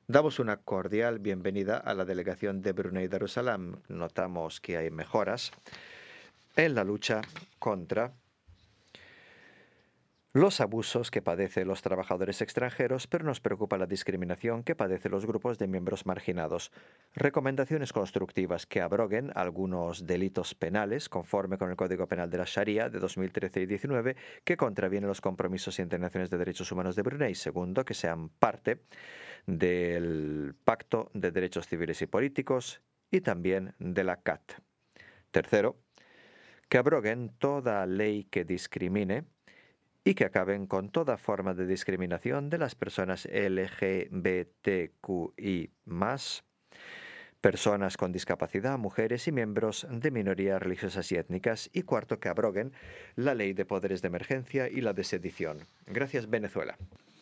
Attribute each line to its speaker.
Speaker 1: Damos una cordial bienvenida a la delegación de Brunei Darussalam. Notamos que hay mejoras en la lucha contra los abusos que padecen los trabajadores extranjeros, pero nos preocupa la discriminación que padecen los grupos de miembros marginados. Recomendaciones constructivas que abroguen algunos delitos penales, conforme con el Código Penal de la Sharia de 2013 y 19, que contravienen los compromisos internacionales de derechos humanos de Brunei. Segundo, que sean parte del Pacto de Derechos Civiles y Políticos y también de la CAT. Tercero, que abroguen toda ley que discrimine y que acaben con toda forma de discriminación de las personas LGBTQI+, personas con discapacidad, mujeres y miembros de minorías religiosas y étnicas. Y cuarto, que abroguen la ley de poderes de emergencia y la de sedición. Gracias, Venezuela.